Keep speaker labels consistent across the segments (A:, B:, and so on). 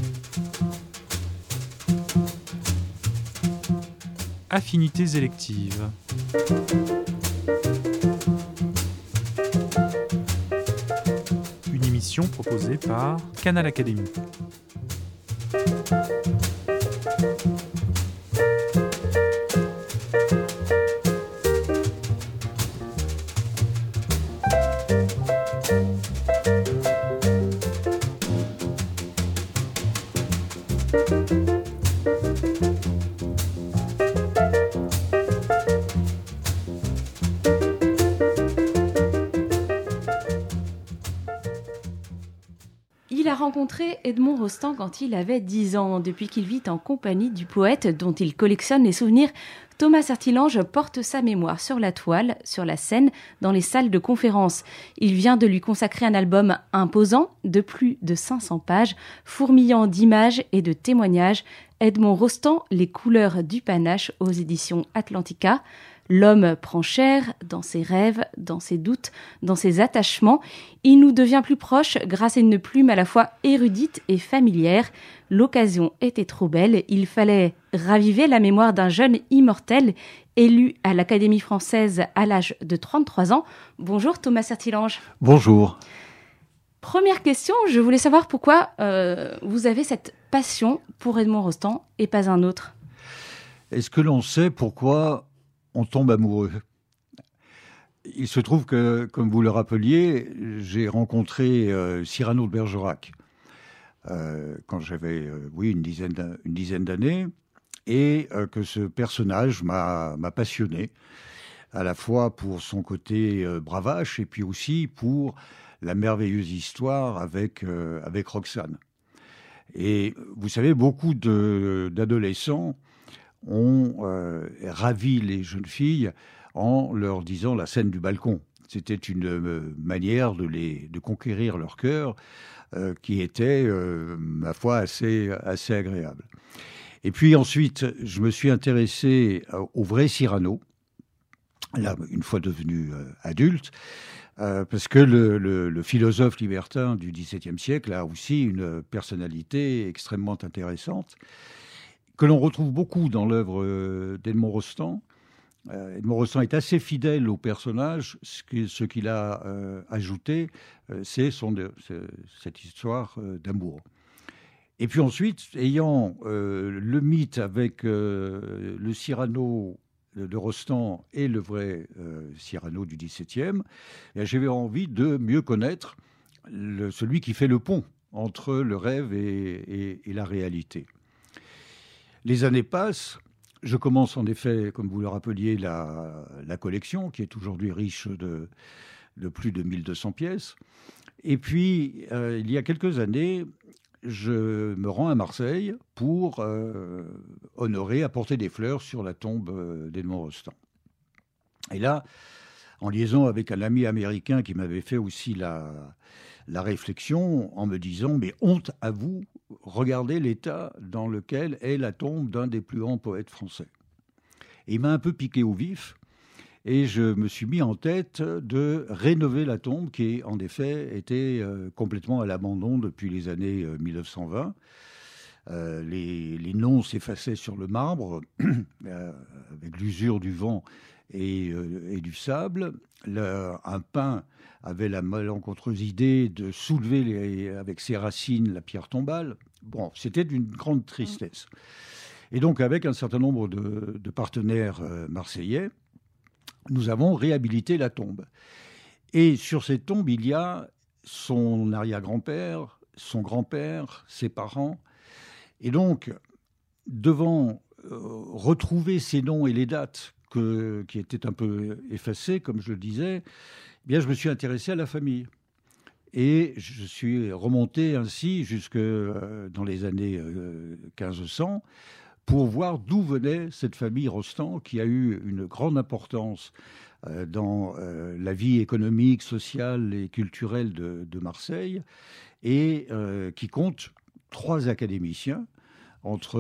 A: Affinités électives. Une émission proposée par Canal Académie.
B: Il a rencontré Edmond Rostand quand il avait 10 ans. Depuis qu'il vit en compagnie du poète dont il collectionne les souvenirs, Thomas Certilange porte sa mémoire sur la toile, sur la scène, dans les salles de conférence. Il vient de lui consacrer un album imposant de plus de 500 pages, fourmillant d'images et de témoignages. Edmond Rostand, Les couleurs du panache aux éditions Atlantica. L'homme prend chair dans ses rêves, dans ses doutes, dans ses attachements. Il nous devient plus proche grâce à une plume à la fois érudite et familière. L'occasion était trop belle. Il fallait raviver la mémoire d'un jeune immortel élu à l'Académie française à l'âge de 33 ans. Bonjour Thomas Certilange.
C: Bonjour.
B: Première question, je voulais savoir pourquoi vous avez cette passion pour Edmond Rostand et pas un autre.
C: Est-ce que l'on sait pourquoi on tombe amoureux? Il se trouve que, comme vous le rappeliez, j'ai rencontré Cyrano de Bergerac quand j'avais une dizaine d'années, et que ce personnage m'a passionné, à la fois pour son côté bravache et puis aussi pour la merveilleuse histoire avec Roxane. Et vous savez, beaucoup d'adolescents ont ravi les jeunes filles en leur disant la scène du balcon. C'était une manière de conquérir leur cœur qui était, ma foi, assez agréable. Et puis ensuite, je me suis intéressé au vrai Cyrano, là, une fois devenu adulte, parce que le philosophe libertin du XVIIe siècle a aussi une personnalité extrêmement intéressante, que l'on retrouve beaucoup dans l'œuvre d'Edmond Rostand. Edmond Rostand est assez fidèle au personnage. Ce qu'il a ajouté, c'est cette histoire d'amour. Et puis ensuite, ayant le mythe avec le Cyrano de Rostand et le vrai Cyrano du XVIIe, j'avais envie de mieux connaître celui qui fait le pont entre le rêve et la réalité. Les années passent. Je commence en effet, comme vous le rappeliez, la collection, qui est aujourd'hui riche de plus de 1200 pièces. Et puis, il y a quelques années, je me rends à Marseille pour apporter des fleurs sur la tombe d'Edmond Rostand. Et là, en liaison avec un ami américain qui m'avait fait aussi la réflexion en me disant « Mais honte à vous, regardez l'état dans lequel est la tombe d'un des plus grands poètes français. » Et il m'a un peu piqué au vif et je me suis mis en tête de rénover la tombe qui, en effet, était complètement à l'abandon depuis les années 1920. Les noms s'effaçaient sur le marbre avec l'usure du vent et du sable. Un pin avait la malencontreuse idée de soulever avec ses racines la pierre tombale. Bon, c'était d'une grande tristesse. Et donc, avec un certain nombre de partenaires marseillais, nous avons réhabilité la tombe. Et sur cette tombe, il y a son arrière-grand-père, son grand-père, ses parents. Et donc, devant retrouver ces noms et les dates qui étaient un peu effacés, comme je le disais, eh bien, je me suis intéressé à la famille. Et je suis remonté ainsi jusque dans les années 1500 pour voir d'où venait cette famille Rostand, qui a eu une grande importance dans la vie économique, sociale et culturelle de Marseille, et qui compte 3 académiciens, entre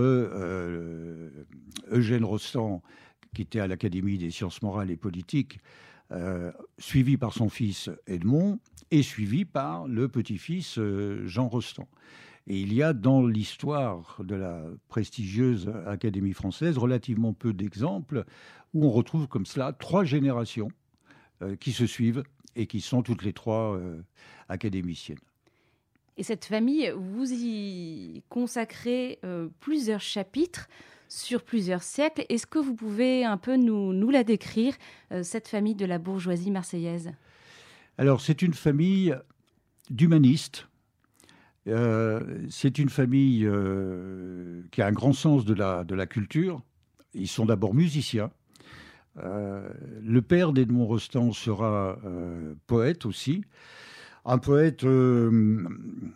C: Eugène Rostand, qui était à l'Académie des sciences morales et politiques, suivi par son fils Edmond, et suivi par le petit-fils Jean Rostand. Et il y a dans l'histoire de la prestigieuse Académie française relativement peu d'exemples où on retrouve comme cela 3 générations qui se suivent et qui sont toutes les 3 académiciennes.
B: Et cette famille, vous y consacrez plusieurs chapitres sur plusieurs siècles. Est-ce que vous pouvez un peu nous la décrire, cette famille de la bourgeoisie marseillaise ?
C: Alors, c'est une famille d'humanistes. C'est une famille qui a un grand sens de la culture. Ils sont d'abord musiciens. Le père d'Edmond Rostand sera poète aussi. Un poète où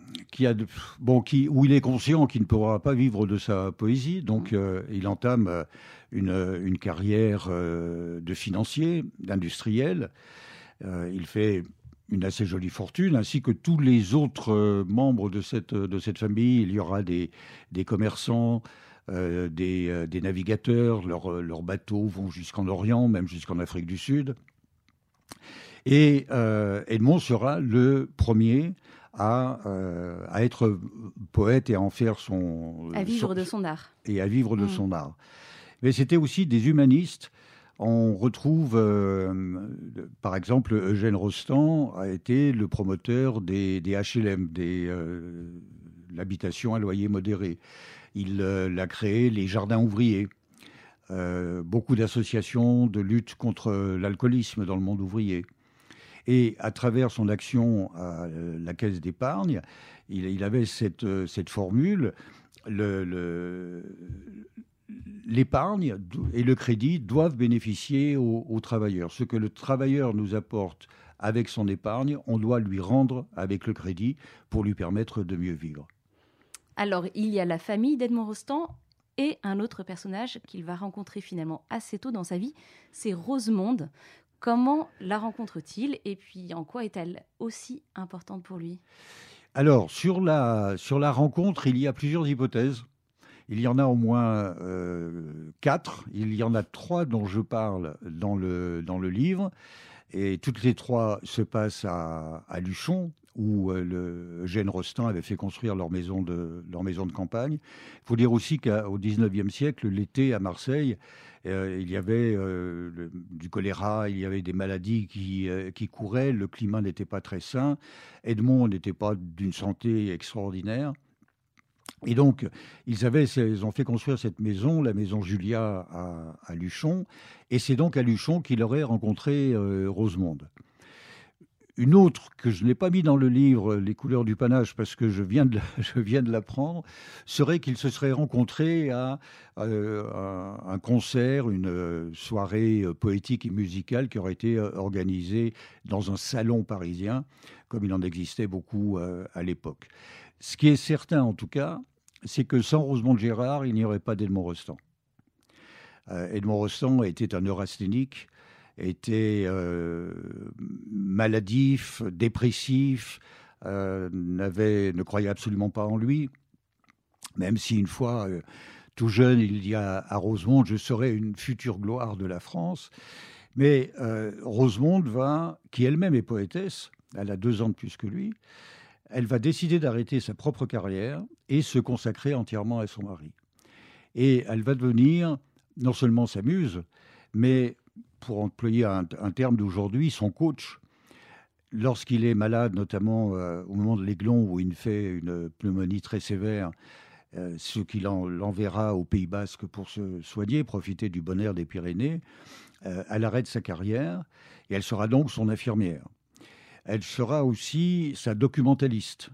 C: il est conscient qu'il ne pourra pas vivre de sa poésie, donc il entame une carrière de financier, d'industriel. Il fait une assez jolie fortune, ainsi que tous les autres membres de cette famille. Il y aura des commerçants, des navigateurs, leurs bateaux vont jusqu'en Orient, même jusqu'en Afrique du Sud. Et Edmond sera le premier à être poète et à en faire son...
B: À vivre de son art.
C: Et à vivre de son art. Mais c'était aussi des humanistes. On retrouve, par exemple, Eugène Rostand a été le promoteur des HLM, l'habitation à loyer modéré. Il a créé les jardins ouvriers. Beaucoup d'associations de lutte contre l'alcoolisme dans le monde ouvrier. Et à travers son action à la Caisse d'épargne, il avait cette formule, l'épargne et le crédit doivent bénéficier aux travailleurs. Ce que le travailleur nous apporte avec son épargne, on doit lui rendre avec le crédit pour lui permettre de mieux vivre.
B: Alors, il y a la famille d'Edmond Rostand et un autre personnage qu'il va rencontrer finalement assez tôt dans sa vie, c'est Rosemonde. Comment la rencontre-t-il et puis en quoi est-elle aussi importante pour lui ?
C: Alors, sur la rencontre, il y a plusieurs hypothèses. Il y en a au moins 4. Il y en a 3 dont je parle dans le livre. Et toutes les 3 se passent à Luchon, où Eugène Rostand avait fait construire leur maison de campagne. Il faut dire aussi qu'au XIXe siècle, l'été à Marseille, il y avait du choléra, il y avait des maladies qui couraient, le climat n'était pas très sain, Edmond n'était pas d'une santé extraordinaire. Et donc, ils ont fait construire cette maison, la maison Julia à Luchon, et c'est donc à Luchon qu'il aurait rencontré Rosemonde. Une autre que je n'ai pas mis dans le livre, Les couleurs du panache, parce que je viens de l'apprendre, serait qu'ils se seraient rencontrés à un concert, une soirée poétique et musicale qui aurait été organisée dans un salon parisien, comme il en existait beaucoup à l'époque. Ce qui est certain, en tout cas, c'est que sans Rosemonde Gérard, il n'y aurait pas d'Edmond Rostand. Edmond Rostand était un neurasthénique, était maladif, dépressif, ne croyait absolument pas en lui, même si une fois, tout jeune, il dit à Rosemonde « Je serai une future gloire de la France ». Mais Rosemonde qui elle-même est poétesse, elle a 2 ans de plus que lui, elle va décider d'arrêter sa propre carrière et se consacrer entièrement à son mari. Et elle va devenir non seulement sa muse, mais, pour employer un terme d'aujourd'hui, son coach. Lorsqu'il est malade, notamment au moment de l'Aiglon, où il fait une pneumonie très sévère, ce qui l'enverra au Pays Basque pour se soigner, profiter du bon air des Pyrénées, elle arrête sa carrière et elle sera donc son infirmière. Elle sera aussi sa documentaliste.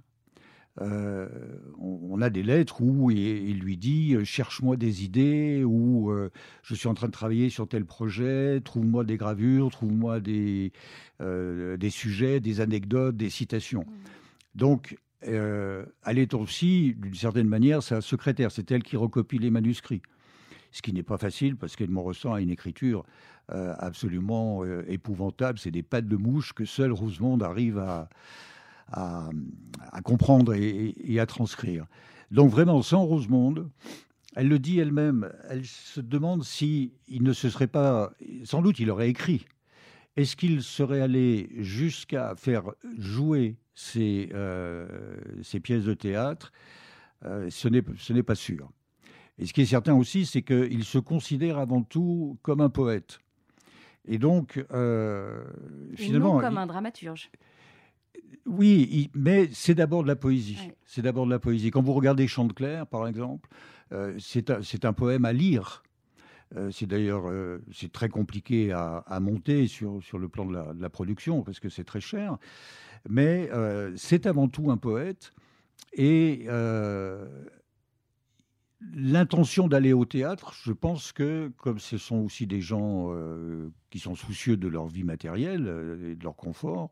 C: On a des lettres où il lui dit « Cherche-moi des idées » ou « Je suis en train de travailler sur tel projet, trouve-moi des gravures, trouve-moi des sujets, des anecdotes, des citations. » Donc, elle est aussi, d'une certaine manière, sa secrétaire. C'est elle qui recopie les manuscrits. Ce qui n'est pas facile parce qu'Edmond Rostand a une écriture absolument épouvantable. C'est des pattes de mouche que seul Rosemonde arrive à comprendre et à transcrire. Donc vraiment, sans Rosemonde, elle le dit elle-même, elle se demande si il ne se serait pas... Sans doute, il aurait écrit. Est-ce qu'il serait allé jusqu'à faire jouer ces pièces de théâtre ce n'est pas sûr. Et ce qui est certain aussi, c'est qu'il se considère avant tout comme un poète. Et donc,
B: finalement... non comme un dramaturge.
C: Oui, mais c'est d'abord de la poésie. Ouais. C'est d'abord de la poésie. Quand vous regardez Chantecler, par exemple, c'est un poème à lire. C'est d'ailleurs c'est très compliqué à monter sur le plan de la production, parce que c'est très cher. Mais c'est avant tout un poète. Et l'intention d'aller au théâtre, je pense que, comme ce sont aussi des gens qui sont soucieux de leur vie matérielle et de leur confort,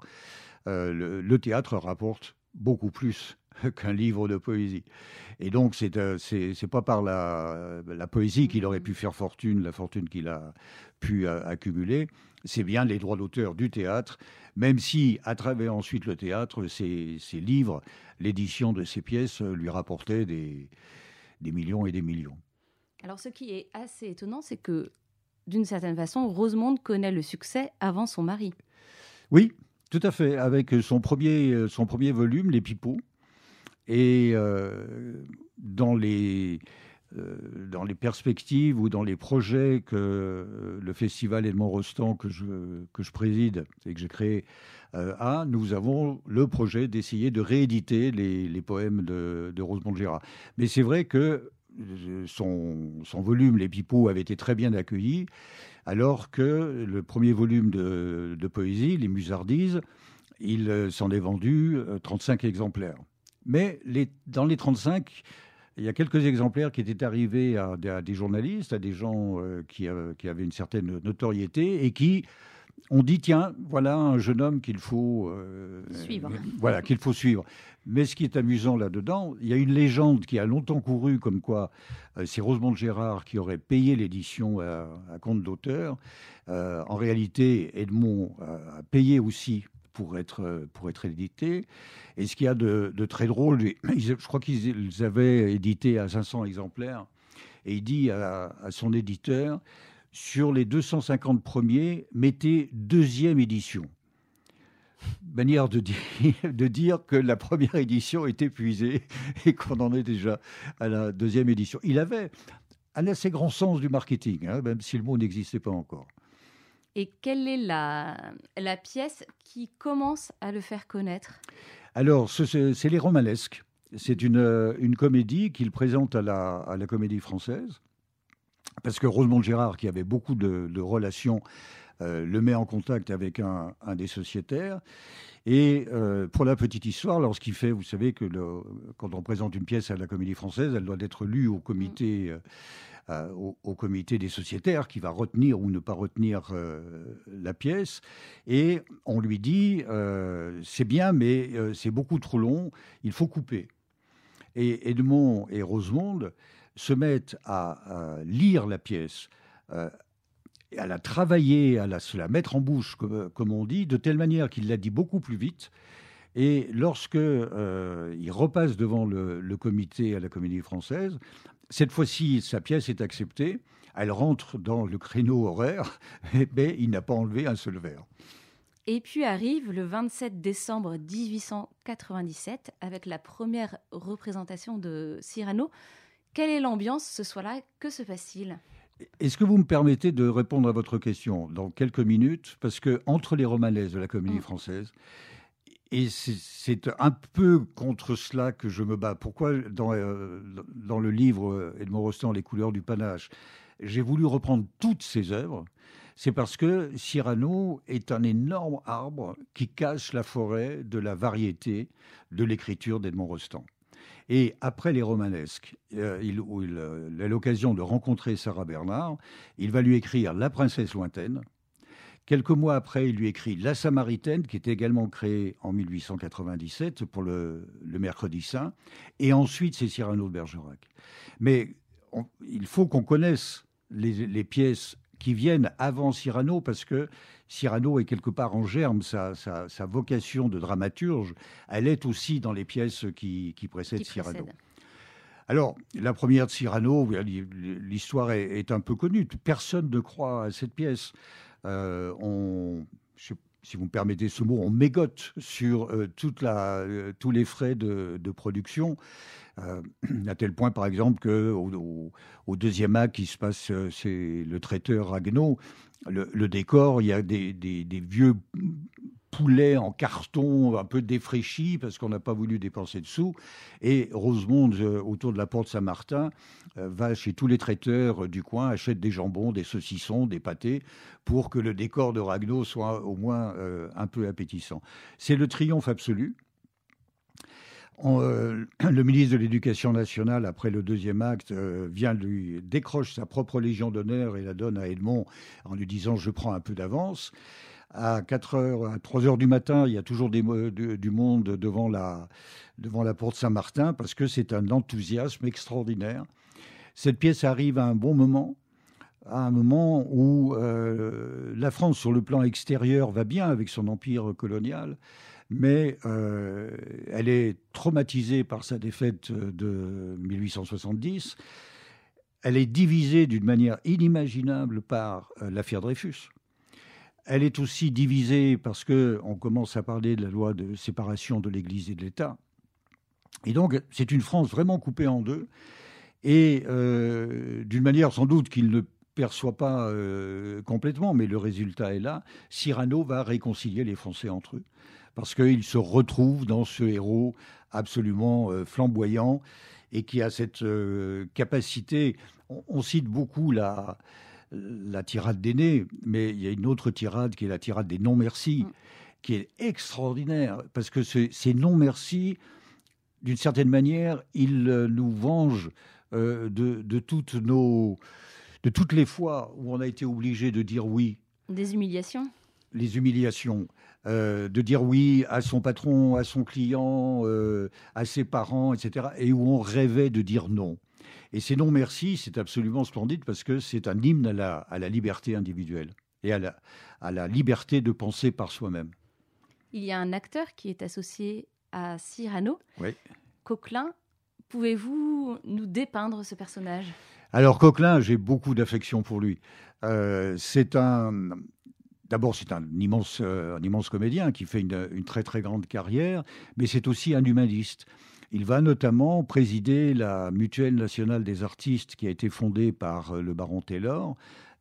C: le théâtre rapporte beaucoup plus qu'un livre de poésie. Et donc, c'est pas par la poésie qu'il aurait pu faire fortune, la fortune qu'il a pu accumuler. C'est bien les droits d'auteur du théâtre, même si, à travers ensuite le théâtre, ses livres, l'édition de ses pièces lui rapportait des millions et des millions.
B: Alors, ce qui est assez étonnant, c'est que, d'une certaine façon, Rosemonde connaît le succès avant son mari.
C: Oui, tout à fait, avec son premier volume, Les Pipeaux. Et dans les perspectives ou dans les projets que le festival Edmond-Rostand que je préside et que j'ai créé nous avons le projet d'essayer de rééditer les poèmes de Rosemonde Gérard. Mais c'est vrai que son volume Les Pipeaux avait été très bien accueilli, alors que le premier volume de poésie, Les Musardises, il s'en est vendu 35 exemplaires. Mais dans les 35, il y a quelques exemplaires qui étaient arrivés à des journalistes, à des gens qui avaient une certaine notoriété et qui ont dit, tiens, voilà un jeune homme qu'il faut
B: suivre.
C: Voilà, qu'il faut suivre. Mais ce qui est amusant là-dedans, il y a une légende qui a longtemps couru comme quoi c'est Rosemonde Gérard qui aurait payé l'édition à compte d'auteur. En réalité, Edmond a payé aussi pour être édité. Et ce qu'il y a de très drôle, je crois qu'ils avaient édité à 500 exemplaires, et il dit à son éditeur, sur les 250 premiers, mettez deuxième édition. Manière de dire que la première édition est épuisée et qu'on en est déjà à la deuxième édition. Il avait un assez grand sens du marketing, même si le mot n'existait pas encore.
B: Et quelle est la pièce qui commence à le faire connaître ?
C: Alors, c'est Les Romanesques. C'est une comédie qu'il présente à la Comédie Française, parce que Rosemonde Gérard, qui avait beaucoup de relations, le met en contact avec un des sociétaires. Et pour la petite histoire, lorsqu'il fait, vous savez que quand on présente une pièce à la Comédie Française, elle doit être lue au comité... au comité des sociétaires qui va retenir ou ne pas retenir la pièce. Et on lui dit, c'est bien, mais c'est beaucoup trop long, il faut couper. Et Edmond et Rosemonde se mettent à lire la pièce, à la travailler, à se la mettre en bouche, comme on dit, de telle manière qu'il la dit beaucoup plus vite. Et lorsque il repasse devant le comité à la Comédie Française, cette fois-ci, sa pièce est acceptée. Elle rentre dans le créneau horaire, mais il n'a pas enlevé un seul vers.
B: Et puis arrive le 27 décembre 1897 avec la première représentation de Cyrano. Quelle est l'ambiance ce soir-là ? Que se passe-t-il ?
C: Est-ce que vous me permettez de répondre à votre question dans quelques minutes ? Parce que entre les romanesques de la Comédie Française, et c'est un peu contre cela que je me bats. Pourquoi dans le livre Edmond Rostand, Les couleurs du panache, j'ai voulu reprendre toutes ses œuvres. C'est parce que Cyrano est un énorme arbre qui cache la forêt de la variété de l'écriture d'Edmond Rostand. Et après les romanesques, il a l'occasion de rencontrer Sarah Bernard. Il va lui écrire La princesse lointaine. Quelques mois après, il lui écrit La Samaritaine, qui était également créée en 1897 pour le Mercredi Saint. Et ensuite, c'est Cyrano de Bergerac. Mais il faut qu'on connaisse les pièces qui viennent avant Cyrano, parce que Cyrano est quelque part en germe. Sa vocation de dramaturge, elle est aussi dans les pièces qui précèdent Cyrano. Alors, la première de Cyrano, l'histoire est un peu connue. Personne ne croit à cette pièce. si vous me permettez ce mot, on mégote sur tous les frais de production, à tel point, par exemple, qu'au deuxième acte, qui se passe, c'est le traiteur Ragueneau, le décor, il y a des vieux poulets en carton un peu défraîchis parce qu'on n'a pas voulu dépenser de sous. Et Rosemonde, autour de la porte Saint-Martin, va chez tous les traiteurs du coin, achète des jambons, des saucissons, des pâtés, pour que le décor de Ragueneau soit au moins un peu appétissant. C'est le triomphe absolu. Le ministre de l'Éducation nationale, après le deuxième acte, décroche sa propre Légion d'honneur et la donne à Edmond en lui disant « je prends un peu d'avance ». À 3 heures du matin, il y a toujours du monde devant la porte Saint-Martin parce que c'est un enthousiasme extraordinaire. Cette pièce arrive à un bon moment, où la France, sur le plan extérieur, va bien avec son empire colonial, mais elle est traumatisée par sa défaite de 1870. Elle est divisée d'une manière inimaginable par l'affaire Dreyfus. Elle est aussi divisée parce qu'on commence à parler de la loi de séparation de l'Église et de l'État. Et donc, c'est une France vraiment coupée en deux. Et d'une manière sans doute qu'il ne perçoit pas complètement, mais le résultat est là, Cyrano va réconcilier les Français entre eux. Parce qu'il se retrouve dans ce héros absolument flamboyant et qui a cette capacité. On cite beaucoup la tirade d'Aîné, mais il y a une autre tirade qui est la tirade des non-merci, qui est extraordinaire, parce que ces non-merci, d'une certaine manière, ils nous vengent de toutes les fois où on a été obligé de dire oui.
B: Des humiliations.
C: Les humiliations. De dire oui à son patron, à son client, à ses parents, etc. Et où on rêvait de dire non. Et ces non-merci, c'est absolument splendide parce que c'est un hymne à la liberté individuelle et à la liberté de penser par soi-même.
B: Il y a un acteur qui est associé à Cyrano,
C: oui.
B: Coquelin. Pouvez-vous nous dépeindre ce personnage ?
C: Alors Coquelin, j'ai beaucoup d'affection pour lui. D'abord, c'est un immense comédien qui fait une très très grande carrière, mais c'est aussi un humaniste. Il va notamment présider la Mutuelle nationale des artistes qui a été fondée par le baron Taylor,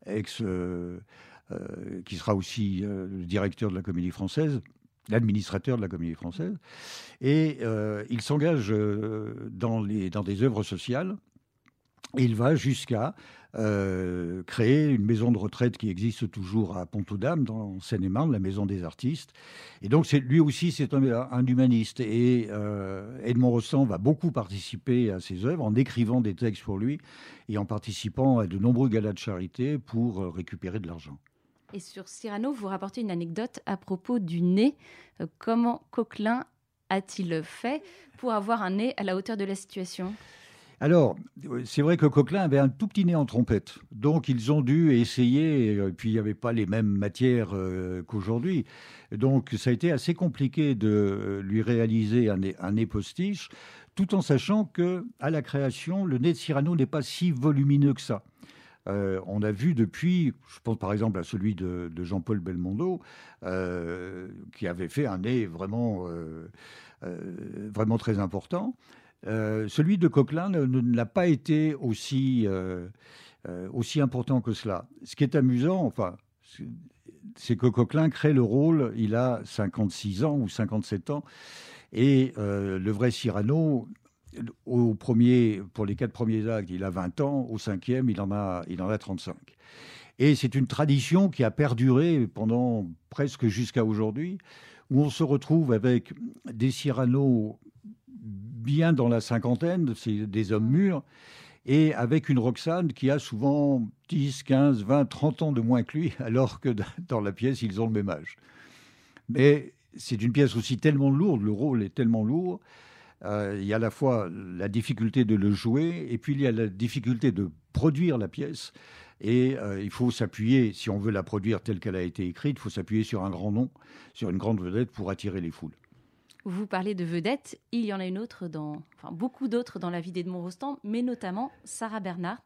C: qui sera aussi le directeur de la Comédie Française, l'administrateur de la Comédie Française. Et il s'engage dans des œuvres sociales. Et il va jusqu'à créer une maison de retraite qui existe toujours à Pont-aux-Dames, dans Seine-et-Marne, la maison des artistes. Et donc, lui aussi, c'est un humaniste. Et Edmond Rostand va beaucoup participer à ses œuvres en écrivant des textes pour lui et en participant à de nombreux galas de charité pour récupérer de l'argent.
B: Et sur Cyrano, vous rapportez une anecdote à propos du nez. Comment Coquelin a-t-il fait pour avoir un nez à la hauteur de la situation ?
C: Alors, c'est vrai que Coquelin avait un tout petit nez en trompette. Donc, ils ont dû essayer, et puis il n'y avait pas les mêmes matières qu'aujourd'hui. Donc, ça a été assez compliqué de lui réaliser un nez postiche, tout en sachant qu'à la création, le nez de Cyrano n'est pas si volumineux que ça. On a vu depuis, je pense par exemple à celui de Jean-Paul Belmondo, qui avait fait un nez vraiment très important. Celui de Coquelin n'a pas été aussi important que cela. Ce qui est amusant, c'est que Coquelin crée le rôle, il a 56 ans ou 57 ans, et le vrai Cyrano, pour les 4 premiers actes, il a 20 ans, au 5e, il en a 35. Et c'est une tradition qui a perduré pendant presque jusqu'à aujourd'hui, où on se retrouve avec des Cyrano bien dans la cinquantaine, c'est des hommes mûrs, et avec une Roxane qui a souvent 10, 15, 20, 30 ans de moins que lui, alors que dans la pièce, ils ont le même âge. Mais c'est une pièce aussi tellement lourde, le rôle est tellement lourd, il y a à la fois la difficulté de le jouer, et puis il y a la difficulté de produire la pièce, et il faut s'appuyer, si on veut la produire telle qu'elle a été écrite, il faut s'appuyer sur un grand nom, sur une grande vedette pour attirer les foules.
B: Vous parlez de vedettes, il y en a une autre beaucoup d'autres dans la vie d'Edmond Rostand, mais notamment Sarah Bernhardt.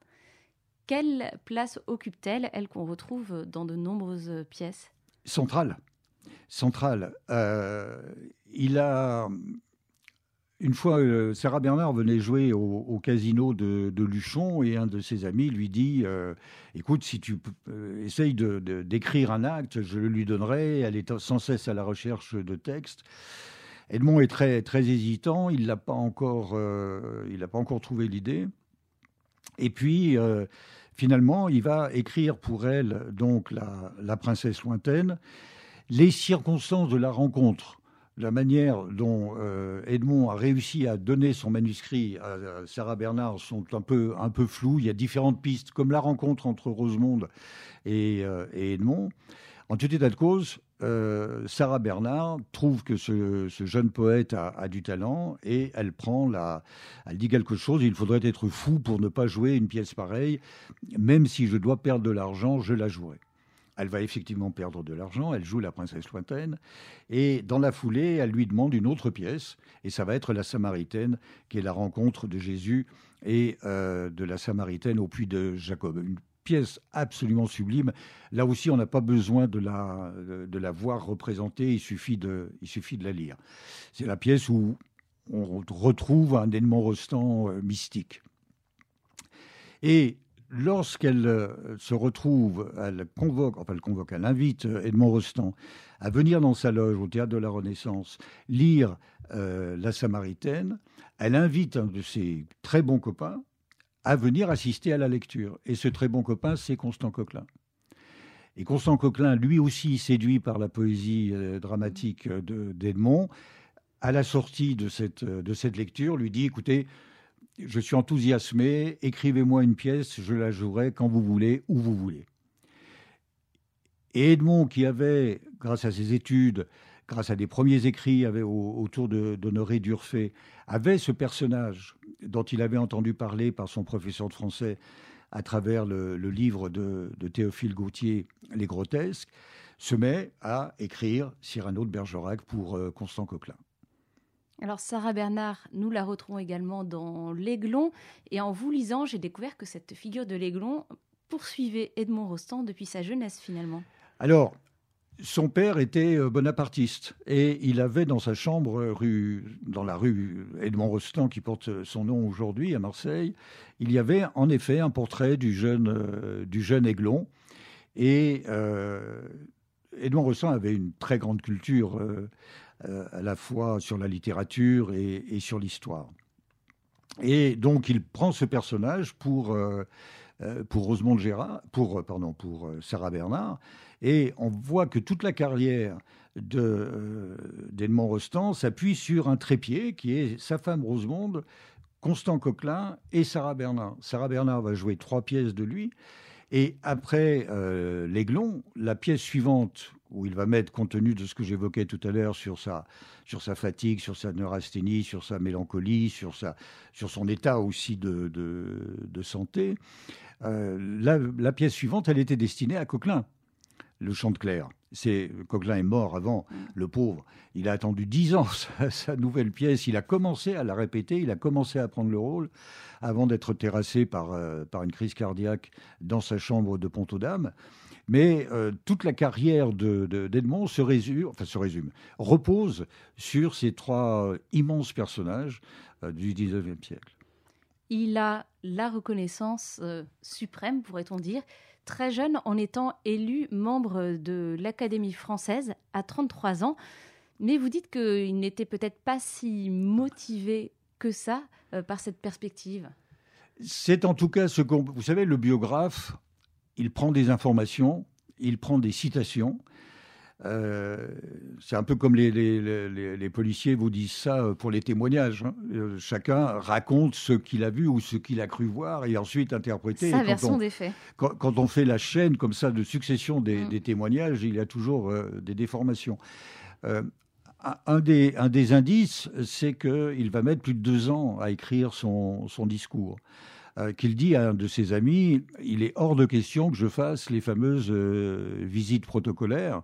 B: Quelle place occupe-t-elle, elle qu'on retrouve dans de nombreuses pièces ?
C: Centrale. centrale. Il a... Une fois, Sarah Bernard venait jouer au casino de Luchon et un de ses amis lui dit écoute, si tu essayes d'écrire un acte, je le lui donnerai. Elle est sans cesse à la recherche de textes. Edmond est très, très hésitant. Il n'a pas encore trouvé l'idée. Et puis, finalement, il va écrire pour elle, donc la princesse lointaine, les circonstances de la rencontre. La manière dont Edmond a réussi à donner son manuscrit à Sarah Bernard sont un peu floues. Il y a différentes pistes, comme la rencontre entre Rosemonde et Edmond. En tout état de cause, Sarah Bernard trouve que ce jeune poète a du talent et elle dit quelque chose. Il faudrait être fou pour ne pas jouer une pièce pareille. Même si je dois perdre de l'argent, je la jouerai. Elle va effectivement perdre de l'argent, elle joue la princesse lointaine, et dans la foulée, elle lui demande une autre pièce, et ça va être la Samaritaine, qui est la rencontre de Jésus et de la Samaritaine au puits de Jacob. Une pièce absolument sublime. Là aussi, on n'a pas besoin de la voir représentée, il suffit de la lire. C'est la pièce où on retrouve un Edmond Rostand mystique. Et lorsqu'elle se retrouve, elle invite Edmond Rostand à venir dans sa loge au Théâtre de la Renaissance lire La Samaritaine. Elle invite un de ses très bons copains à venir assister à la lecture. Et ce très bon copain, c'est Constant Coquelin. Et Constant Coquelin, lui aussi séduit par la poésie dramatique d'Edmond, à la sortie de cette lecture, lui dit « Écoutez, je suis enthousiasmé, écrivez-moi une pièce, je la jouerai quand vous voulez, où vous voulez. » Et Edmond, qui avait, grâce à ses études, grâce à des premiers écrits autour d'Honoré d'Urfé, avait ce personnage dont il avait entendu parler par son professeur de français à travers le livre de Théophile Gautier, Les Grotesques, se met à écrire Cyrano de Bergerac pour Constant Coquelin.
B: Alors Sarah Bernard, nous la retrouvons également dans L'Aiglon. Et en vous lisant, j'ai découvert que cette figure de l'Aiglon poursuivait Edmond Rostand depuis sa jeunesse finalement.
C: Alors, son père était bonapartiste et il avait dans sa chambre, dans la rue Edmond Rostand qui porte son nom aujourd'hui à Marseille, il y avait en effet un portrait du jeune Aiglon. Et Edmond Rostand avait une très grande culture à la fois sur la littérature et sur l'histoire. Et donc il prend ce personnage pour Rosemonde Gérard, pour Sarah Bernard, et on voit que toute la carrière d'Edmond Rostand s'appuie sur un trépied qui est sa femme Rosemonde, Constant Coquelin et Sarah Bernard. Sarah Bernard va jouer 3 pièces de lui, et après L'Aiglon, la pièce suivante où il va mettre, compte tenu de ce que j'évoquais tout à l'heure sur sa fatigue, sur sa neurasthénie, sur sa mélancolie, sur son état aussi de santé, la pièce suivante, elle était destinée à Coquelin, le Chanteclair. Coquelin est mort avant, le pauvre. Il a attendu 10 ans sa nouvelle pièce. Il a commencé à la répéter, il a commencé à prendre le rôle avant d'être terrassé par une crise cardiaque dans sa chambre de Pont-aux-Dames. Mais toute la carrière d'Edmond repose sur ces 3 immenses personnages du XIXe siècle.
B: Il a la reconnaissance suprême, pourrait-on dire, très jeune en étant élu membre de l'Académie française à 33 ans. Mais vous dites qu'il n'était peut-être pas si motivé que ça par cette perspective.
C: C'est en tout cas ce qu'on... Vous savez, le biographe, il prend des informations, il prend des citations. C'est un peu comme les policiers vous disent ça pour les témoignages. Hein. Chacun raconte ce qu'il a vu ou ce qu'il a cru voir et ensuite interprété.
B: Sa version des faits.
C: Quand on fait la chaîne comme ça de succession des témoignages, il y a toujours des déformations. Un des indices, c'est qu'il va mettre plus de 2 ans à écrire son discours. Qu'il dit à un de ses amis, il est hors de question que je fasse les fameuses visites protocolaires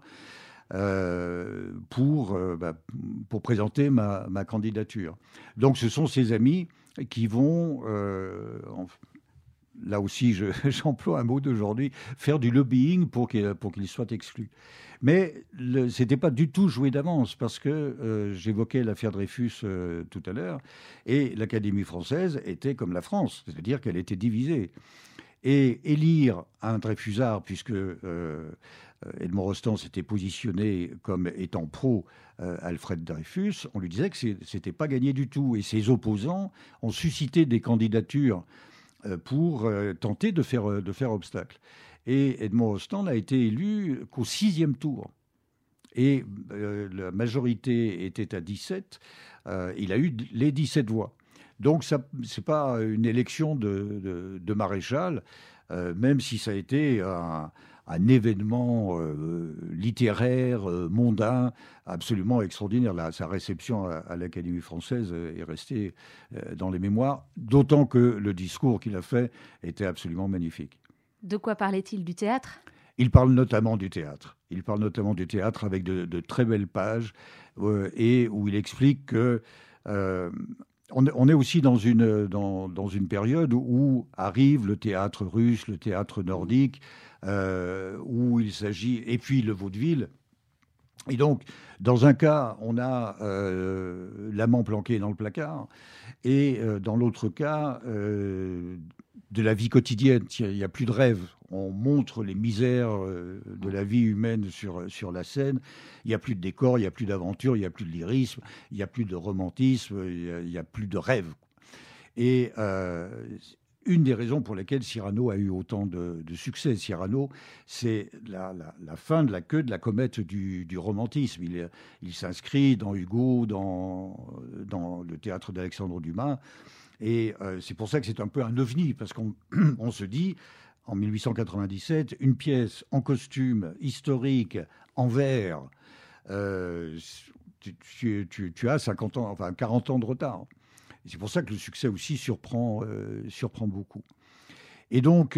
C: pour présenter ma candidature. Donc ce sont ses amis qui vont là aussi, j'emploie un mot d'aujourd'hui, faire du lobbying pour qu'il soit exclu. Mais ce n'était pas du tout joué d'avance, parce que j'évoquais l'affaire Dreyfus tout à l'heure, et l'Académie française était comme la France, c'est-à-dire qu'elle était divisée. Et élire un Dreyfusard, puisque Edmond Rostand s'était positionné comme étant pro Alfred Dreyfus, on lui disait que c'était pas gagné du tout. Et ses opposants ont suscité des candidatures pour tenter de faire obstacle. Et Edmond Rostand n'a été élu qu'au 6e tour. Et la majorité était à 17. Il a eu les 17 voix. Donc, ce n'est pas une élection de maréchal, même si ça a été un événement littéraire, mondain, absolument extraordinaire. Sa réception à l'Académie française est restée dans les mémoires, d'autant que le discours qu'il a fait était absolument magnifique.
B: De quoi parlait-il? Du théâtre?
C: Il parle notamment du théâtre. Il parle notamment du théâtre avec de très belles pages et où il explique que... on est aussi dans une période où arrive le théâtre russe, le théâtre nordique, où il s'agit... Et puis le vaudeville. Et donc, dans un cas, on a l'amant planqué dans le placard. Et dans l'autre cas, de la vie quotidienne. Il n'y a plus de rêve. On montre les misères de la vie humaine sur la scène. Il n'y a plus de décor, il n'y a plus d'aventure, il n'y a plus de lyrisme, il n'y a plus de romantisme, il n'y a plus de rêve. Et une des raisons pour lesquelles Cyrano a eu autant de succès, Cyrano, c'est la fin de la queue de la comète du romantisme. Il s'inscrit dans Hugo, dans le théâtre d'Alexandre Dumas. Et c'est pour ça que c'est un peu un ovni, parce qu'on se dit, en 1897, une pièce en costume historique, en verre, tu as 50 ans, enfin 40 ans de retard. Et c'est pour ça que le succès aussi surprend beaucoup. Et donc,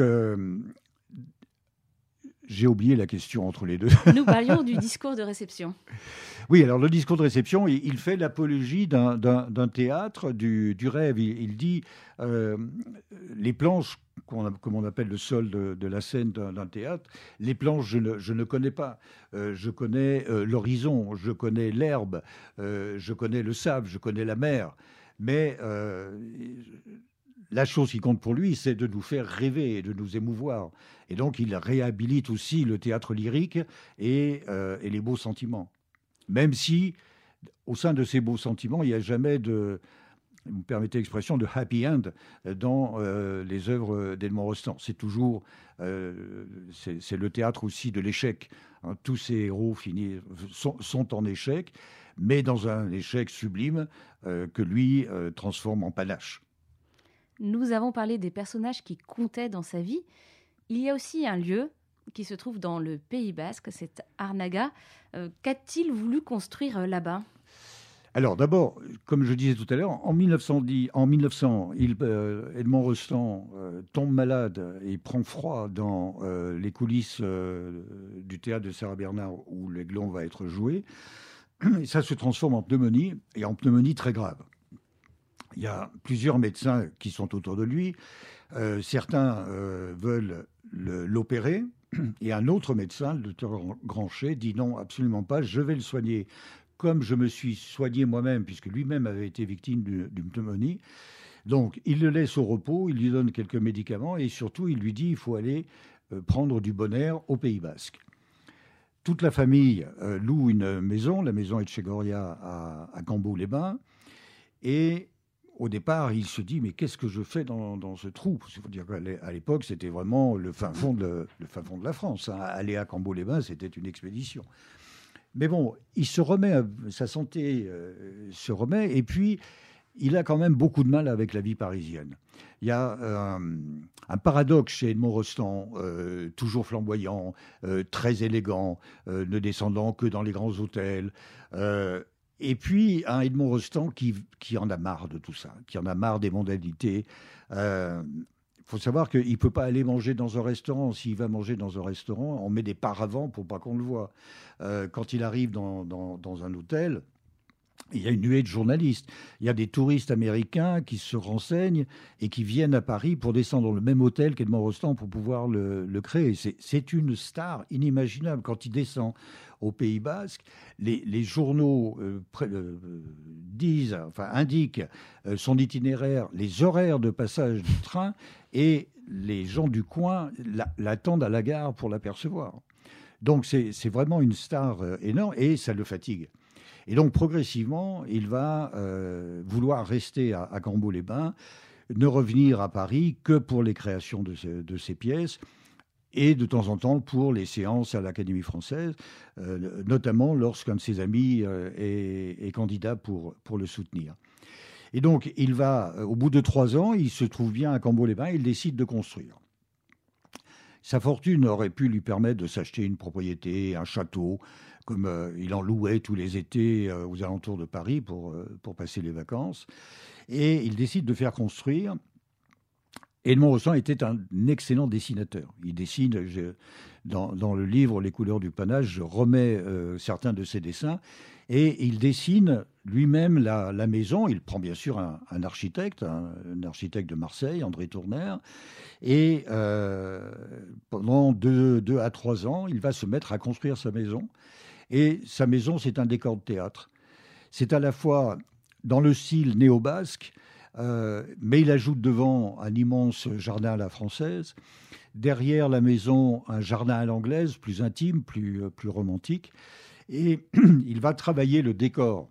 C: j'ai oublié la question entre les deux.
B: Nous parlions du discours de réception.
C: Oui, alors le discours de réception, il fait l'apologie d'un théâtre, du rêve. Il dit les planches, comme on appelle le sol de la scène d'un théâtre, les planches, je ne connais pas. Je connais l'horizon, je connais l'herbe, je connais le sable, je connais la mer. Mais la chose qui compte pour lui, c'est de nous faire rêver et de nous émouvoir. Et donc, il réhabilite aussi le théâtre lyrique et les beaux sentiments. Même si, au sein de ces beaux sentiments, il n'y a jamais de, vous me permettez l'expression, de happy end dans les œuvres d'Edmond Rostand. C'est toujours, c'est le théâtre aussi de l'échec. Hein. Tous ces héros sont en échec, mais dans un échec sublime que lui transforme en panache.
B: Nous avons parlé des personnages qui comptaient dans sa vie. Il y a aussi un lieu qui se trouve dans le Pays Basque, c'est Arnaga. Qu'a-t-il voulu construire là-bas ?
C: Alors d'abord, comme je disais tout à l'heure, en 1900, Edmond Rostand tombe malade et prend froid dans les coulisses du théâtre de Sarah-Bernard où l'Aiglon va être joué. Et ça se transforme en pneumonie, et en pneumonie très grave. Il y a plusieurs médecins qui sont autour de lui. Certains veulent l'opérer. Et un autre médecin, le docteur Granchet, dit non, absolument pas, je vais le soigner comme je me suis soigné moi-même, puisque lui-même avait été victime d'une pneumonie. Donc, il le laisse au repos, il lui donne quelques médicaments, et surtout, il lui dit il faut aller prendre du bon air au Pays Basque. Toute la famille loue une maison, la maison Etchegoria à Cambo-les-Bains, et au départ, il se dit mais qu'est-ce que je fais dans ce trou ? Parce qu'il faut dire qu'à l'époque, c'était vraiment le fin fond de la France. Hein. Aller à Cambo-les-Bains, c'était une expédition. Mais bon, il se remet, sa santé se remet, et puis il a quand même beaucoup de mal avec la vie parisienne. Il y a un paradoxe chez Edmond Rostand, toujours flamboyant, très élégant, ne descendant que dans les grands hôtels. Et puis un Edmond Rostand qui en a marre de tout ça, qui en a marre des mondanités. Il faut savoir qu'il ne peut pas aller manger dans un restaurant. S'il va manger dans un restaurant, on met des paravents pour pas qu'on le voie. Quand il arrive dans un hôtel, Il y a une nuée de journalistes. Il y a des touristes américains qui se renseignent et qui viennent à Paris pour descendre dans le même hôtel qu'Edmond Rostand pour pouvoir le créer. C'est une star inimaginable. Quand il descend au Pays Basque, les journaux indiquent son itinéraire, les horaires de passage du train, et les gens du coin l'attendent à la gare pour l'apercevoir. Donc c'est vraiment une star énorme, et ça le fatigue. Et donc, progressivement, il va vouloir rester à Cambo-les-Bains, ne revenir à Paris que pour les créations de ses pièces, et de temps en temps pour les séances à l'Académie française, notamment lorsqu'un de ses amis est candidat pour le soutenir. Et donc, il va, au bout de 3 ans, il se trouve bien à Cambo-les-Bains, il décide de construire. Sa fortune aurait pu lui permettre de s'acheter une propriété, un château, comme il en louait tous les étés aux alentours de Paris pour passer les vacances. Et il décide de faire construire. Edmond Rostand était un excellent dessinateur. Il dessine, dans le livre Les couleurs du panache, je remets certains de ses dessins. Et il dessine lui-même la maison. Il prend bien sûr un architecte de Marseille, André Tournaire. Et pendant 2 à 3 ans, il va se mettre à construire sa maison. Et sa maison, c'est un décor de théâtre. C'est à la fois dans le style néo-basque, mais il ajoute devant un immense jardin à la française. Derrière la maison, un jardin à l'anglaise, plus intime, plus romantique. Et il va travailler le décor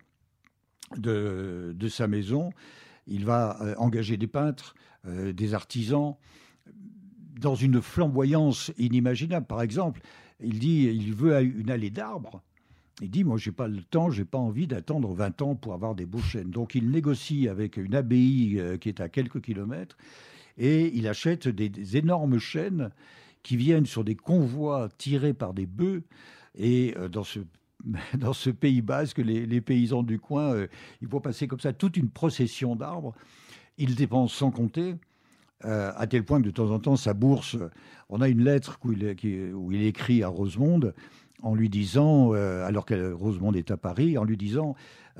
C: de sa maison. Il va engager des peintres, des artisans, dans une flamboyance inimaginable. Par exemple, il dit il veut une allée d'arbres. Il dit, moi, je n'ai pas le temps, je n'ai pas envie d'attendre 20 ans pour avoir des beaux chênes. Donc, il négocie avec une abbaye qui est à quelques kilomètres et il achète des énormes chênes qui viennent sur des convois tirés par des bœufs. Et dans ce Pays Basque, les paysans du coin, ils vont passer comme ça toute une procession d'arbres. Ils dépensent sans compter. À tel point que de temps en temps, sa bourse, on a une lettre où il écrit à Rosemonde en lui disant, alors que Rosemonde est à Paris, en lui disant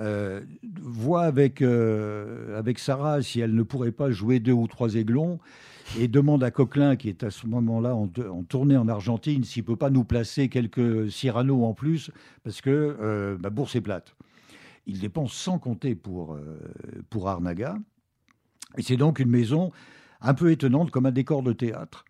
C: vois avec Sarah si elle ne pourrait pas jouer 2 ou 3 aiglons, et demande à Coquelin, qui est à ce moment-là en tournée en Argentine, s'il ne peut pas nous placer quelques Cyrano en plus, parce que ma bourse est plate. Il dépense sans compter pour Arnaga. Et c'est donc une maison un peu étonnante, comme un décor de théâtre,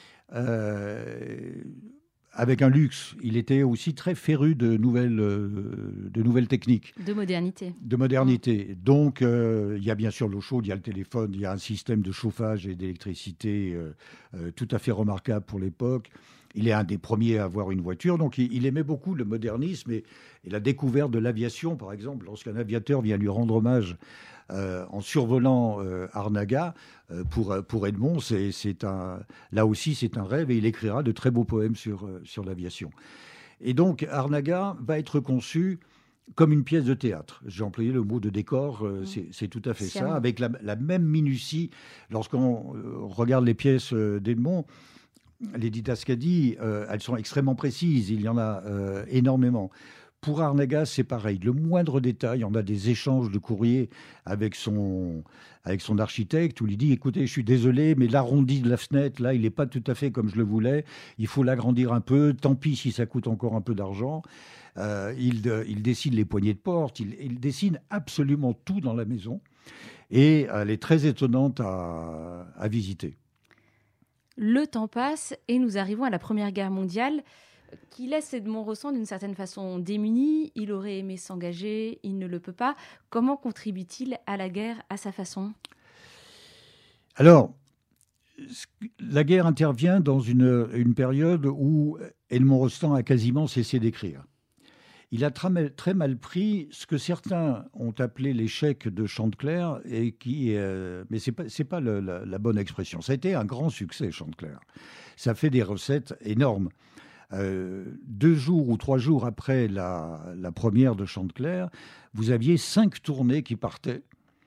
C: avec un luxe. Il était aussi très féru de nouvelles techniques.
B: De modernité.
C: De modernité. Donc, il y a bien sûr l'eau chaude, il y a le téléphone, il y a un système de chauffage et d'électricité tout à fait remarquable pour l'époque. Il est un des premiers à avoir une voiture, donc il aimait beaucoup le modernisme et la découverte de l'aviation, par exemple. Lorsqu'un aviateur vient lui rendre hommage en survolant Arnaga pour Edmond, là aussi c'est un rêve, et il écrira de très beaux poèmes sur l'aviation. Et donc Arnaga va être conçu comme une pièce de théâtre. J'ai employé le mot de décor, c'est tout à fait ça, avec la même minutie. Lorsqu'on regarde les pièces d'Edmond, les didascalies, elles sont extrêmement précises, il y en a énormément. Pour Arnaga, c'est pareil. Le moindre détail, on a des échanges de courriers avec son architecte où il dit, écoutez, je suis désolé, mais l'arrondi de la fenêtre, là, il n'est pas tout à fait comme je le voulais. Il faut l'agrandir un peu. Tant pis si ça coûte encore un peu d'argent. Il dessine les poignées de porte. Il dessine absolument tout dans la maison. Et elle est très étonnante à visiter.
B: Le temps passe et nous arrivons à la Première Guerre mondiale, qui laisse Edmond Rostand d'une certaine façon démuni. Il aurait aimé s'engager, il ne le peut pas. Comment contribue-t-il à la guerre à sa façon ?
C: Alors, la guerre intervient dans une période où Edmond Rostand a quasiment cessé d'écrire. Il a très mal pris ce que certains ont appelé l'échec de Chantecler, mais c'est pas la bonne expression. Ça a été un grand succès, Chantecler. Ça fait des recettes énormes. 2 jours ou 3 jours après la première de Chantecler, vous aviez 5 tournées qui partaient.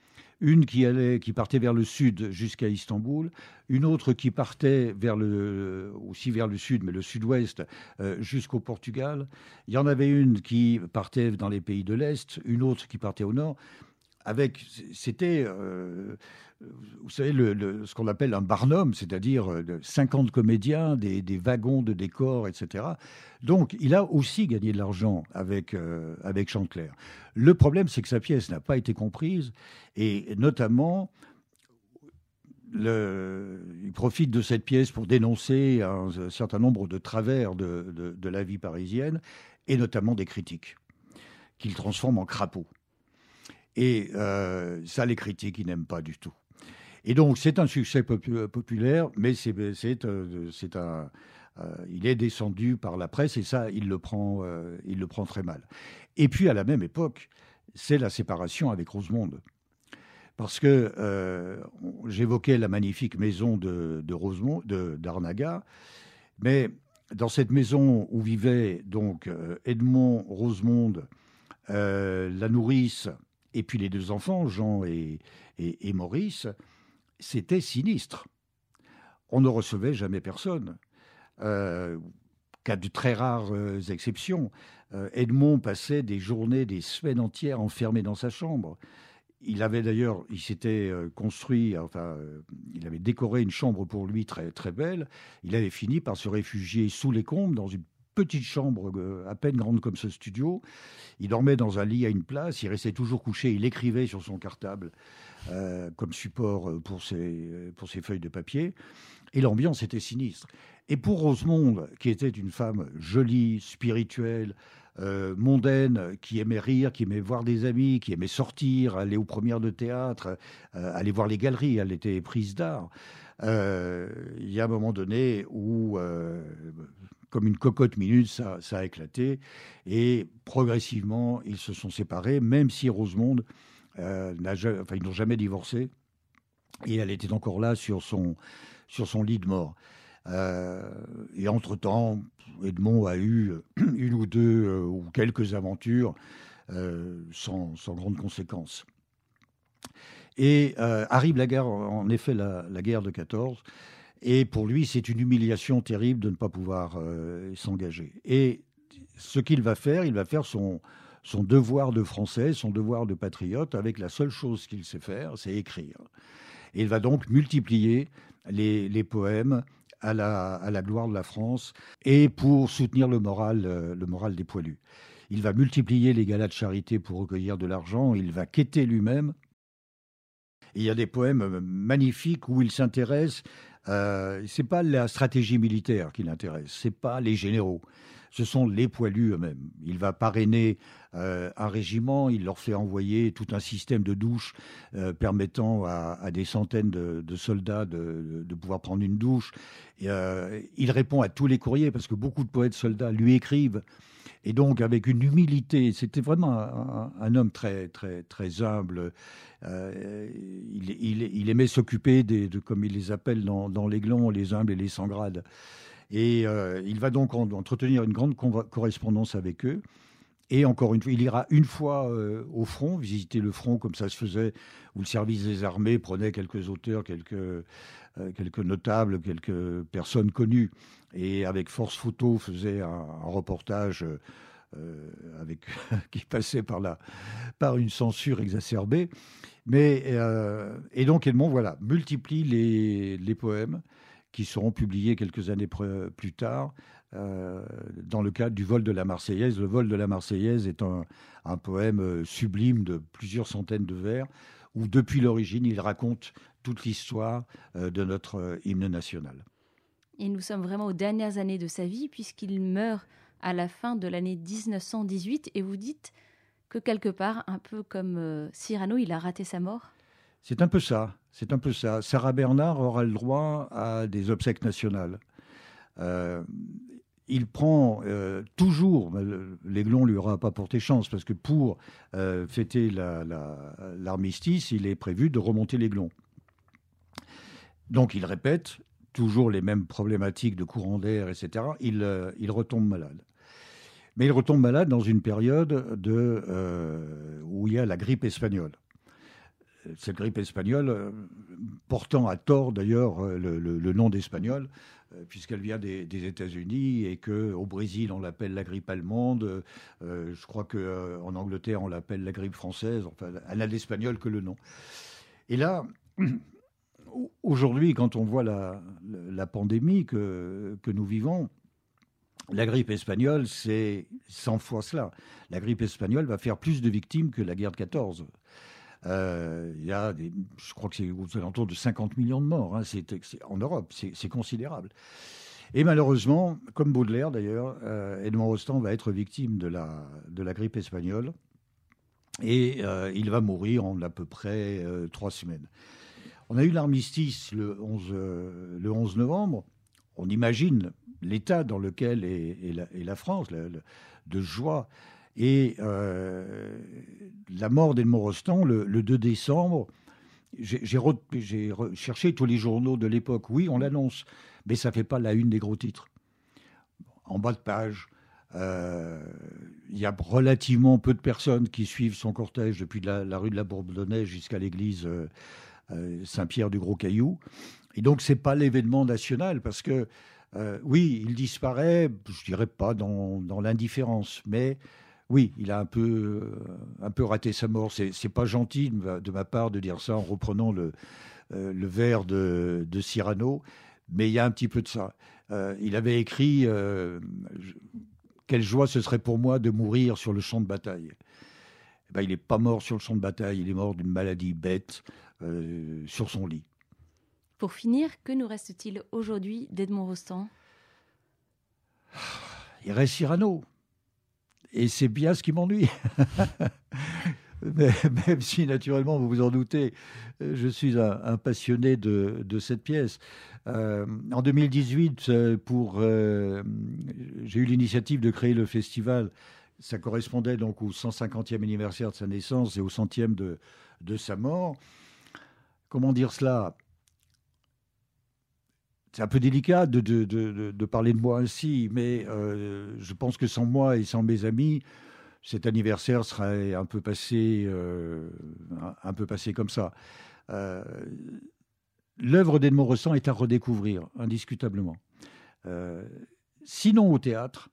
C: une qui partait vers le sud jusqu'à Istanbul, une autre qui partait aussi vers le sud, mais le sud-ouest, jusqu'au Portugal. Il y en avait une qui partait dans les pays de l'Est, une autre qui partait au nord. C'était, vous savez, ce qu'on appelle un barnum, c'est-à-dire 50 comédiens, des wagons de décors, etc. Donc, il a aussi gagné de l'argent avec Chantecler. Le problème, c'est que sa pièce n'a pas été comprise, et notamment, il profite de cette pièce pour dénoncer un certain nombre de travers de la vie parisienne, et notamment des critiques, qu'il transforme en crapauds. Et ça, les critiques, ils n'aiment pas du tout. Et donc, c'est un succès populaire, mais il est descendu par la presse, et ça, il le prend très mal. Et puis, à la même époque, c'est la séparation avec Rosemonde. Parce que j'évoquais la magnifique maison d'Arnaga, mais dans cette maison où vivaient donc Edmond, Rosemonde, la nourrice, et puis les deux enfants, Jean et Maurice, c'était sinistre. On ne recevait jamais personne. Qu'à de très rares exceptions. Edmond passait des journées, des semaines entières enfermé dans sa chambre. Il s'était construit, il avait décoré une chambre pour lui très, très belle. Il avait fini par se réfugier sous les combes, dans une petite chambre à peine grande comme ce studio. Il dormait dans un lit à une place, il restait toujours couché, il écrivait sur son cartable comme support pour ses feuilles de papier. Et l'ambiance était sinistre. Et pour Rosemonde, qui était une femme jolie, spirituelle, mondaine, qui aimait rire, qui aimait voir des amis, qui aimait sortir, aller aux premières de théâtre, aller voir les galeries, elle était prise d'art. Il y a un moment donné où, comme une cocotte minute, ça a éclaté. Et progressivement, ils se sont séparés, même si Rosemonde, ils n'ont jamais divorcé. Et elle était encore là sur son lit de mort. Et entre-temps, Edmond a eu une ou deux ou quelques aventures sans grandes conséquences. Et arrive la guerre, en effet, la guerre de 14. Et pour lui, c'est une humiliation terrible de ne pas pouvoir s'engager. Et ce qu'il va faire, il va faire son devoir de Français, son devoir de patriote, avec la seule chose qu'il sait faire, c'est écrire. Et il va donc multiplier les poèmes à la gloire de la France et pour soutenir le moral des poilus. Il va multiplier les galas de charité pour recueillir de l'argent, il va quêter lui-même. Et il y a des poèmes magnifiques où il s'intéresse. C'est pas la stratégie militaire qui l'intéresse, c'est pas les généraux, ce sont les poilus eux-mêmes. Il va parrainer un régiment, il leur fait envoyer tout un système de douches permettant à des centaines de soldats de pouvoir prendre une douche. Et, il répond à tous les courriers parce que beaucoup de poètes soldats lui écrivent. Et donc, avec une humilité, c'était vraiment un homme très, très, très humble. Il aimait s'occuper comme il les appelle dans l'Aiglon, les humbles et les sans grade. Et il va donc entretenir une grande correspondance avec eux. Et encore une fois, il ira une fois au front, visiter le front comme ça se faisait, où le service des armées prenait quelques auteurs, quelques notables, quelques personnes connues, et avec Force Photo faisait un reportage qui passait par une censure exacerbée. Et donc Edmond, voilà, multiplie les poèmes qui seront publiés quelques années plus tard dans le cadre du vol de la Marseillaise. Le vol de la Marseillaise est un poème sublime de plusieurs centaines de vers où, depuis l'origine, il raconte toute l'histoire de notre hymne national.
B: Et nous sommes vraiment aux dernières années de sa vie, puisqu'il meurt à la fin de l'année 1918. Et vous dites que quelque part, un peu comme Cyrano, il a raté sa mort ?
C: C'est un peu ça. Sarah Bernard aura le droit à des obsèques nationales. Il prend toujours, l'Aiglon ne lui aura pas porté chance, parce que pour fêter l'armistice, il est prévu de remonter l'Aiglon. Donc il répète toujours les mêmes problématiques de courant d'air, etc. Il retombe malade. Mais il retombe malade dans une période où il y a la grippe espagnole. cette grippe espagnole, portant à tort d'ailleurs le nom d'espagnol, puisqu'elle vient des États-Unis et qu'au Brésil on l'appelle la grippe allemande, je crois qu'en Angleterre on l'appelle la grippe française, enfin elle n'a d'espagnol que le nom. Et là, aujourd'hui, quand on voit la pandémie que nous vivons, la grippe espagnole, c'est 100 fois cela. La grippe espagnole va faire plus de victimes que la guerre de 14. Il y a je crois que c'est aux alentours de 50 millions de morts. Hein. En Europe, c'est considérable. Et malheureusement, comme Baudelaire d'ailleurs, Edmond Rostand va être victime de la grippe espagnole. Et il va mourir en à peu près 3 semaines. On a eu l'armistice le 11 novembre. On imagine l'état dans lequel est la France, de joie. Et la mort d'Edmond Rostand, le 2 décembre, j'ai cherché tous les journaux de l'époque. Oui, on l'annonce, mais ça ne fait pas la une des gros titres. En bas de page, il y a relativement peu de personnes qui suivent son cortège depuis la rue de la Bourbonnais jusqu'à l'église Saint-Pierre du Gros-Caillou. Et donc, ce n'est pas l'événement national, parce que, oui, il disparaît, je dirais pas dans l'indifférence, mais oui, il a un peu raté sa mort. C'est pas gentil de ma part de dire ça en reprenant le vers de Cyrano, mais il y a un petit peu de ça. Il avait écrit quelle joie ce serait pour moi de mourir sur le champ de bataille. Eh ben, il n'est pas mort sur le champ de bataille, il est mort d'une maladie bête sur son lit.
B: Pour finir, que nous reste-t-il aujourd'hui d'Edmond Rostand ?
C: Il reste Cyrano. Et c'est bien ce qui m'ennuie. Même si, naturellement, vous vous en doutez, je suis un passionné de cette pièce. En 2018, j'ai eu l'initiative de créer le festival. Ça correspondait donc au 150e anniversaire de sa naissance et au 100e de sa mort. Comment dire cela ? C'est un peu délicat de parler de moi ainsi, mais je pense que sans moi et sans mes amis, cet anniversaire serait un peu passé comme ça. L'œuvre d'Edmond Rostand est à redécouvrir, indiscutablement. Sinon au théâtre,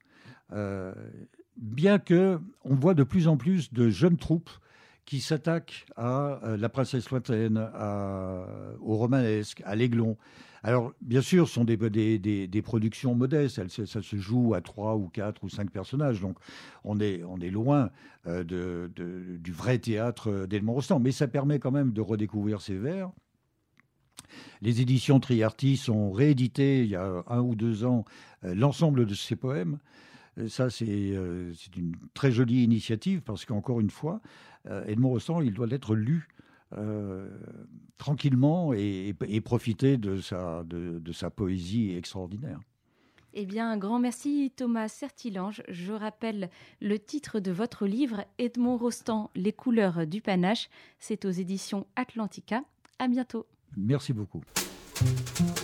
C: bien qu'on voit de plus en plus de jeunes troupes qui s'attaquent à La Princesse Lointaine, au Romanesque, à l'Aiglon. Alors, bien sûr, ce sont des productions modestes. Ça se joue à 3 ou 4 ou 5 personnages. Donc, on est loin du vrai théâtre d'Edmond Rostand. Mais ça permet quand même de redécouvrir ses vers. Les éditions Triartis ont réédité, il y a 1 ou 2 ans, l'ensemble de ses poèmes. Ça, c'est une très jolie initiative parce qu'encore une fois, Edmond Rostand, il doit être lu tranquillement et profiter de sa poésie extraordinaire.
B: Eh bien, un grand merci Thomas Certilange. Je rappelle le titre de votre livre, Edmond Rostand, Les couleurs du panache. C'est aux éditions Atlantica. À bientôt.
C: Merci beaucoup.